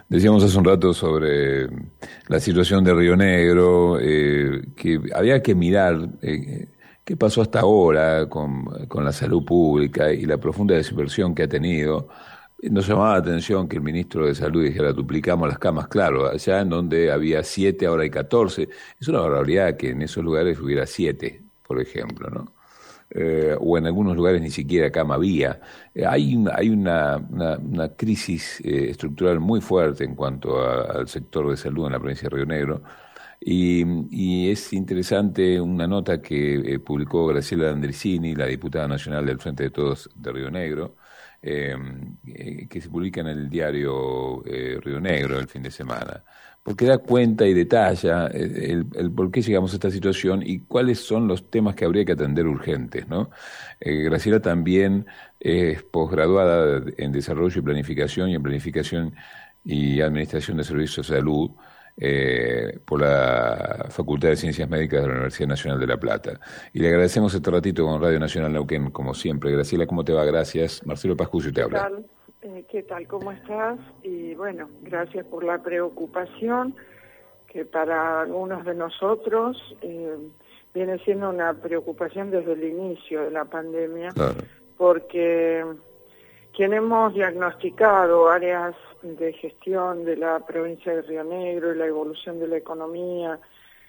Decíamos hace un rato sobre la situación de Río Negro, que había que mirar qué pasó hasta ahora con la salud pública y la profunda desinversión que ha tenido. Nos llamaba la atención que el ministro de Salud dijera: duplicamos las camas. Claro, allá en donde había 7, ahora hay 14. Es una barbaridad que en esos lugares hubiera 7, por ejemplo, ¿no? O en algunos lugares ni siquiera cama había. Hay una crisis estructural muy fuerte en cuanto al sector de salud en la provincia de Río Negro. Y es interesante una nota que publicó Graciela Andricini, la diputada nacional del Frente de Todos de Río Negro, que se publica en el diario Río Negro el fin de semana, porque da cuenta y detalla el por qué llegamos a esta situación y cuáles son los temas que habría que atender urgentes, ¿no? Graciela también es posgraduada en Desarrollo y Planificación, y en Planificación y Administración de Servicios de Salud, por la Facultad de Ciencias Médicas de la Universidad Nacional de La Plata. Y le agradecemos este ratito con Radio Nacional Neuquén, como siempre. Graciela, ¿cómo te va? Gracias. Marcelo Pascuccio te habla. ¿Qué tal? ¿Cómo estás? Y bueno, gracias por la preocupación, que para algunos de nosotros viene siendo una preocupación desde el inicio de la pandemia, claro, porque quien hemos diagnosticado áreas de gestión de la provincia de Río Negro y la evolución de la economía,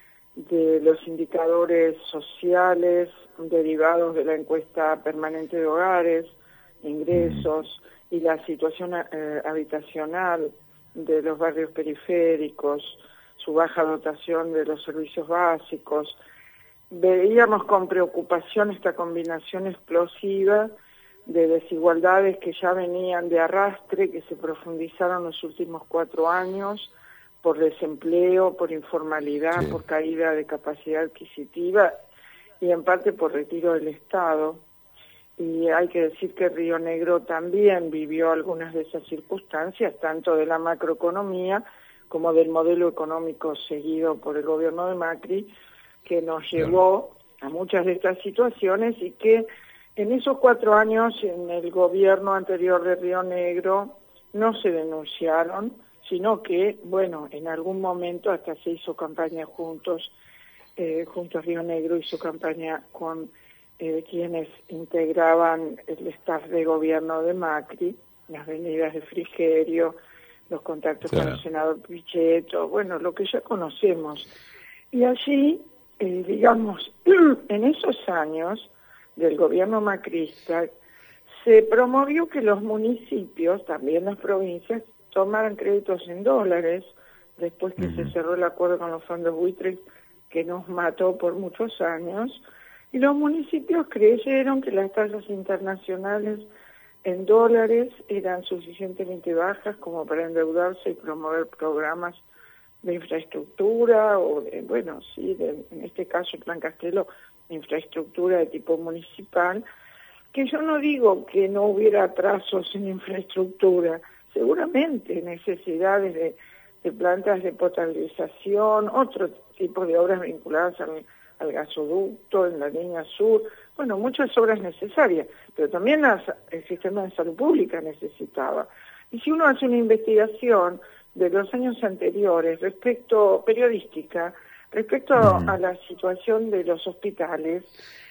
de los indicadores sociales derivados de la encuesta permanente de hogares, ingresos y la situación habitacional de los barrios periféricos, su baja dotación de los servicios básicos, veíamos con preocupación esta combinación explosiva de desigualdades que ya venían de arrastre, que se profundizaron los últimos 4 años por desempleo, por informalidad, sí, por caída de capacidad adquisitiva y en parte por retiro del Estado. Y hay que decir que Río Negro también vivió algunas de esas circunstancias, tanto de la macroeconomía como del modelo económico seguido por el gobierno de Macri, que nos llevó a muchas de estas situaciones y que en esos 4 años en el gobierno anterior de Río Negro no se denunciaron, sino que, bueno, en algún momento hasta se hizo campaña juntos Río Negro hizo campaña con quienes integraban el staff de gobierno de Macri, las venidas de Frigerio, los contactos con el senador Pichetto, bueno, lo que ya conocemos. Y allí, digamos, en esos años del gobierno macrista, se promovió que los municipios, también las provincias, tomaran créditos en dólares, después que se cerró el acuerdo con los fondos buitres, que nos mató por muchos años, y los municipios creyeron que las tasas internacionales en dólares eran suficientemente bajas como para endeudarse y promover programas de infraestructura, o de, bueno, sí, en este caso el Plan Castelo, infraestructura de tipo municipal, que yo no digo que no hubiera atrasos en infraestructura, seguramente necesidades de plantas de potabilización, otro tipo de obras vinculadas al gasoducto en la línea sur, bueno, muchas obras necesarias, pero también el sistema de salud pública necesitaba. Y si uno hace una investigación de los años anteriores periodística, respecto a la situación de los hospitales,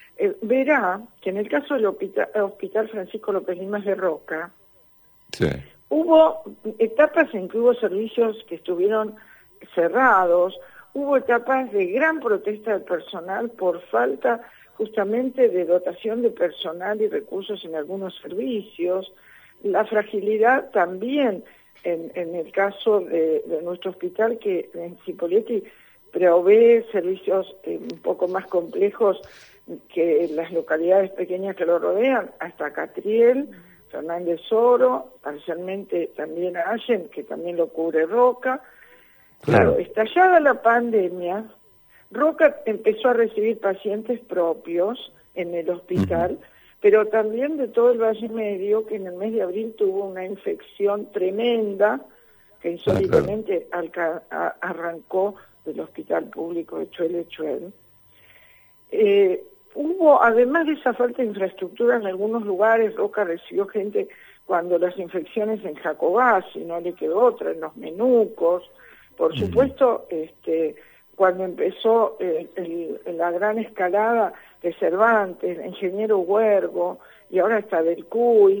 verá que en el caso del Hospital Francisco López Limas de Roca, sí, hubo etapas en que hubo servicios que estuvieron cerrados, hubo etapas de gran protesta del personal por falta justamente de dotación de personal y recursos en algunos servicios, la fragilidad también en el caso de nuestro hospital, que en Cipolletti provee servicios un poco más complejos que las localidades pequeñas que lo rodean, hasta Catriel, Fernández Oro, parcialmente también a Allen, que también lo cubre Roca. Claro, estallada la pandemia, Roca empezó a recibir pacientes propios en el hospital, pero también de todo el Valle Medio, que en el mes de abril tuvo una infección tremenda, que insólitamente arrancó del hospital público de Chuel. Hubo, además de esa falta de infraestructura en algunos lugares, Roca recibió gente cuando las infecciones en Jacobacci, no le quedó otra, en los menucos, por supuesto, cuando empezó la gran escalada de Cervantes, de Ingeniero Huergo, y ahora está del CUY,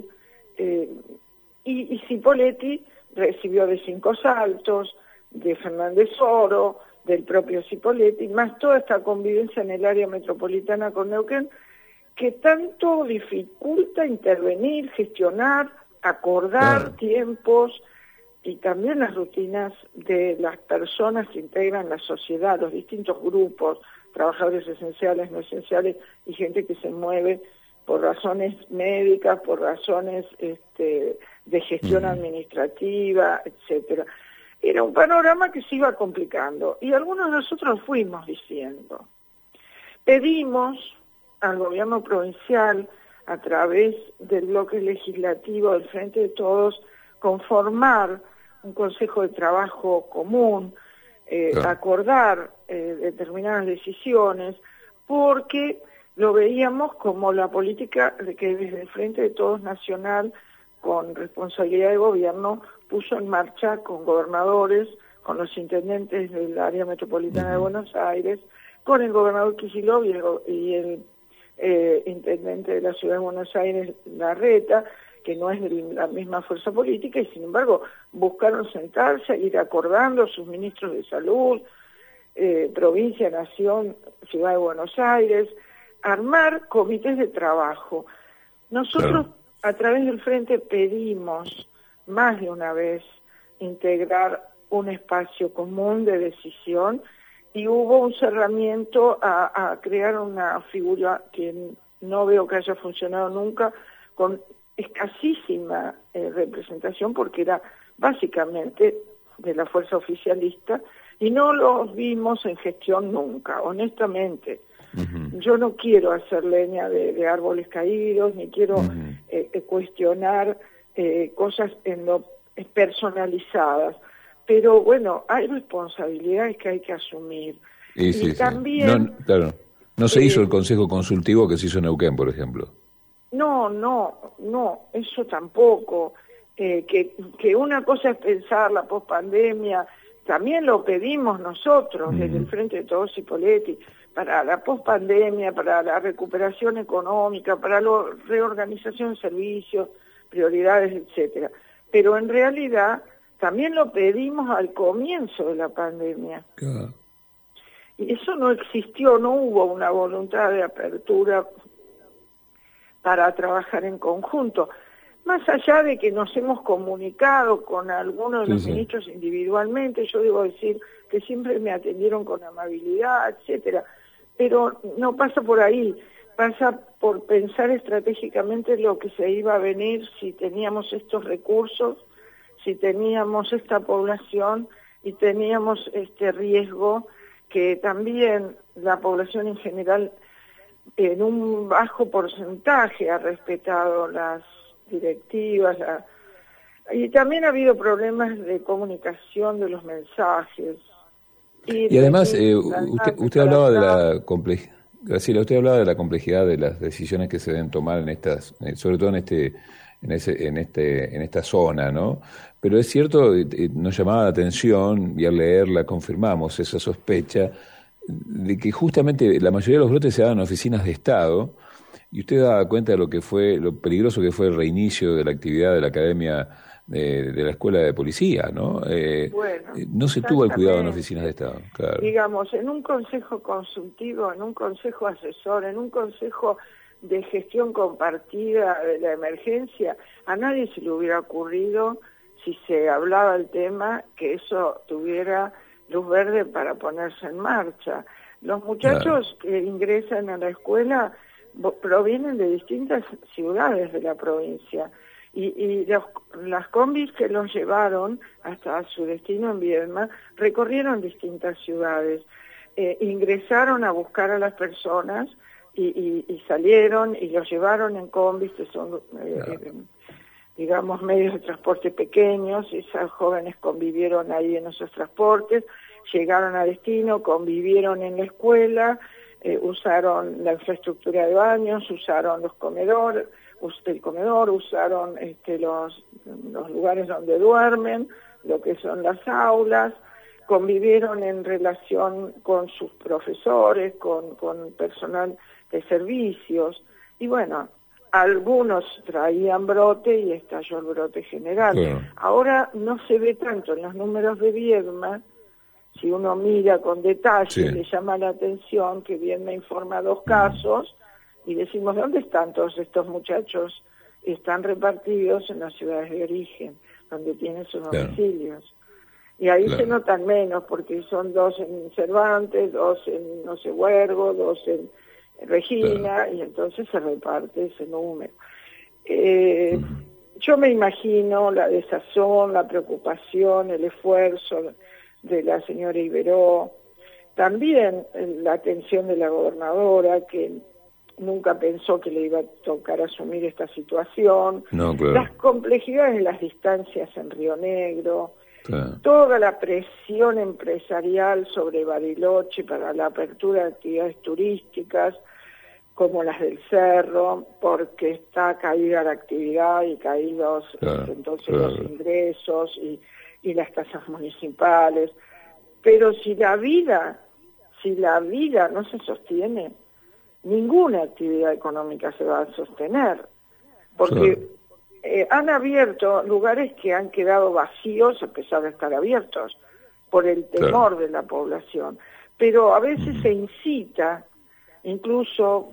y Cipoletti recibió de Cinco Saltos, de Fernández Oro, del propio Cipoletti, más toda esta convivencia en el área metropolitana con Neuquén, que tanto dificulta intervenir, gestionar, acordar tiempos y también las rutinas de las personas que integran la sociedad, los distintos grupos, trabajadores esenciales, no esenciales y gente que se mueve por razones médicas, por razones de gestión administrativa, etcétera. Era un panorama que se iba complicando y algunos de nosotros fuimos diciendo. Pedimos al gobierno provincial, a través del bloque legislativo del Frente de Todos, conformar un consejo de trabajo común, acordar determinadas decisiones, porque lo veíamos como la política de que desde el Frente de Todos Nacional, con responsabilidad de gobierno, puso en marcha con gobernadores, con los intendentes del área metropolitana de Buenos Aires, con el gobernador Kicillof y el intendente de la ciudad de Buenos Aires, Larreta, que no es de la misma fuerza política, y sin embargo buscaron sentarse, ir acordando sus ministros de salud, provincia, nación, ciudad de Buenos Aires, armar comités de trabajo. Nosotros a través del Frente pedimos más de una vez integrar un espacio común de decisión y hubo un cerramiento a crear una figura que no veo que haya funcionado nunca, con escasísima representación, porque era básicamente de la fuerza oficialista, y no los vimos en gestión nunca, honestamente. Yo no quiero hacer leña de árboles caídos, ni quiero cuestionar cosas personalizadas, pero bueno, hay responsabilidades que hay que asumir. Y también... No se hizo el Consejo Consultivo que se hizo en Neuquén, por ejemplo. No, eso tampoco. Que una cosa es pensar la pospandemia, también lo pedimos nosotros desde el Frente de Todos Cipoletti, para la pospandemia, para la recuperación económica, para la reorganización de servicios, prioridades, etcétera. Pero en realidad también lo pedimos al comienzo de la pandemia. Y eso no existió, no hubo una voluntad de apertura para trabajar en conjunto. Más allá de que nos hemos comunicado con algunos de los ministros individualmente, yo debo decir que siempre me atendieron con amabilidad, etcétera. Pero no pasa por ahí, pasa por pensar estratégicamente lo que se iba a venir si teníamos estos recursos, si teníamos esta población y teníamos este riesgo que también la población en general en un bajo porcentaje ha respetado las directivas, y también ha habido problemas de comunicación de los mensajes. Y además, usted hablaba de la complejidad. Graciela, usted hablaba de la complejidad de las decisiones que se deben tomar en estas, sobre todo en esta zona, ¿no? Pero es cierto, nos llamaba la atención y al leerla confirmamos esa sospecha de que justamente la mayoría de los brotes se daban en oficinas de Estado, y usted daba cuenta de lo peligroso que fue el reinicio de la actividad de la academia de la escuela de policía, ¿no? No se tuvo el cuidado en oficinas de Estado, claro. Digamos, en un consejo consultivo, en un consejo asesor, en un consejo de gestión compartida de la emergencia, a nadie se le hubiera ocurrido, si se hablaba del tema, que eso tuviera luz verde para ponerse en marcha. Los muchachos que ingresan a la escuela provienen de distintas ciudades de la provincia, y las combis que los llevaron hasta su destino en Viedma recorrieron distintas ciudades, ingresaron a buscar a las personas y salieron y los llevaron en combis, que son digamos medios de transporte pequeños. Esas jóvenes convivieron ahí en esos transportes, llegaron a destino, convivieron en la escuela, usaron la infraestructura de baños, usaron los comedores, el comedor, usaron los lugares donde duermen, lo que son las aulas, convivieron en relación con sus profesores, con personal de servicios, y bueno, algunos traían brote y estalló el brote general. Claro. Ahora no se ve tanto en los números de Viedma. Si uno mira con detalle, Sí. le llama la atención que Viedma informa 2 casos y decimos, ¿dónde están todos estos muchachos? Están repartidos en las ciudades de origen, donde tienen sus domicilios. Y ahí se notan menos, porque son 2 en Cervantes, 2 en, no sé, Huergo, 2 en Regina, y entonces se reparte ese número. Yo me imagino la desazón, la preocupación, el esfuerzo de la señora Iberó, también la atención de la gobernadora, que nunca pensó que le iba a tocar asumir esta situación, las complejidades de las distancias en Río Negro, toda la presión empresarial sobre Bariloche para la apertura de actividades turísticas, como las del Cerro, porque está caída la actividad y caídos entonces los ingresos y las tasas municipales. Pero si la vida no se sostiene, ninguna actividad económica se va a sostener, porque han abierto lugares que han quedado vacíos a pesar de estar abiertos por el temor de la población, pero a veces se incita, incluso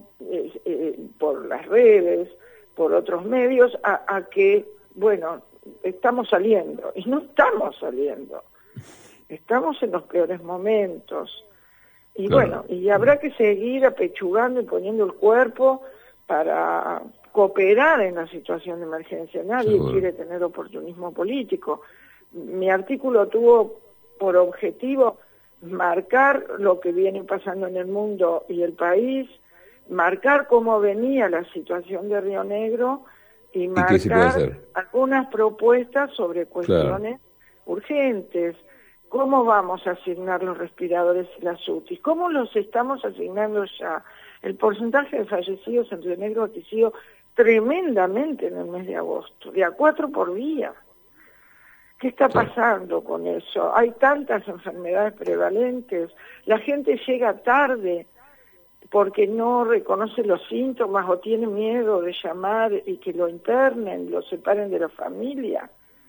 por las redes, por otros medios, a que, bueno, estamos saliendo, y no estamos saliendo, estamos en los peores momentos. Y bueno, y habrá que seguir apechugando y poniendo el cuerpo para cooperar en la situación de emergencia. Nadie quiere tener oportunismo político. Mi artículo tuvo por objetivo marcar lo que viene pasando en el mundo y el país, marcar cómo venía la situación de Río Negro y marcar algunas propuestas sobre cuestiones urgentes. ¿Cómo vamos a asignar los respiradores y las UTIs? ¿Cómo los estamos asignando ya? El porcentaje de fallecidos en Río Negro ha crecido tremendamente en el mes de agosto, de a 4 por día. ¿Qué está pasando con eso? Hay tantas enfermedades prevalentes, la gente llega tarde porque no reconoce los síntomas o tiene miedo de llamar y que lo internen, lo separen de la familia.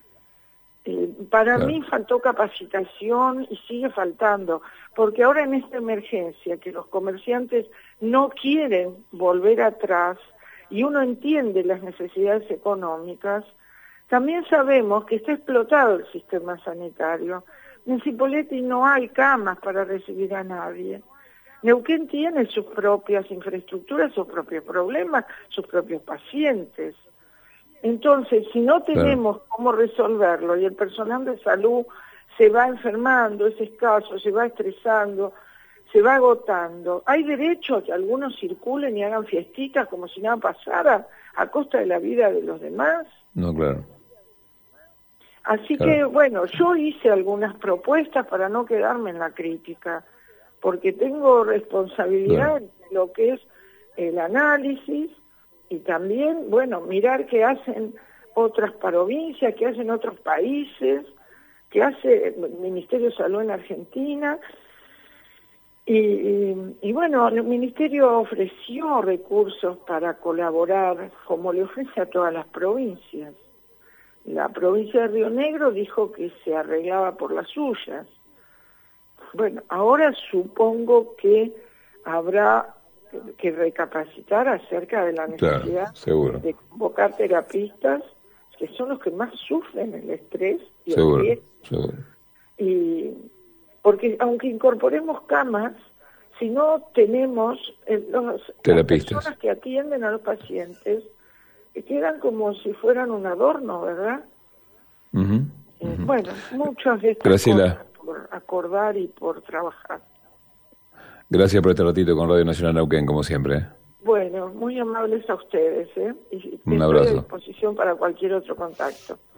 Para mí faltó capacitación y sigue faltando, porque ahora en esta emergencia que los comerciantes no quieren volver atrás y uno entiende las necesidades económicas, también sabemos que está explotado el sistema sanitario. En Cipolletti no hay camas para recibir a nadie. Neuquén tiene sus propias infraestructuras, sus propios problemas, sus propios pacientes. Entonces, si no tenemos cómo resolverlo y el personal de salud se va enfermando, es escaso, se va estresando, se va agotando, ¿hay derecho a que algunos circulen y hagan fiestitas como si nada pasara a costa de la vida de los demás? No, claro. Así que, bueno, yo hice algunas propuestas para no quedarme en la crítica, porque tengo responsabilidad en lo que es el análisis y también, bueno, mirar qué hacen otras provincias, qué hacen otros países, qué hace el Ministerio de Salud en Argentina. Y bueno, el Ministerio ofreció recursos para colaborar, como le ofrece a todas las provincias. La provincia de Río Negro dijo que se arreglaba por las suyas. Bueno, ahora supongo que habrá que recapacitar acerca de la necesidad de convocar terapistas, que son los que más sufren el estrés y el riesgo. Y porque aunque incorporemos camas, si no tenemos las personas que atienden a los pacientes, quedan como si fueran un adorno, ¿verdad? Bueno, muchas de estas cosas por acordar y por trabajar. Gracias por este ratito con Radio Nacional Neuquén, como siempre. Bueno, muy amables a ustedes, y un abrazo. Estoy a disposición para cualquier otro contacto.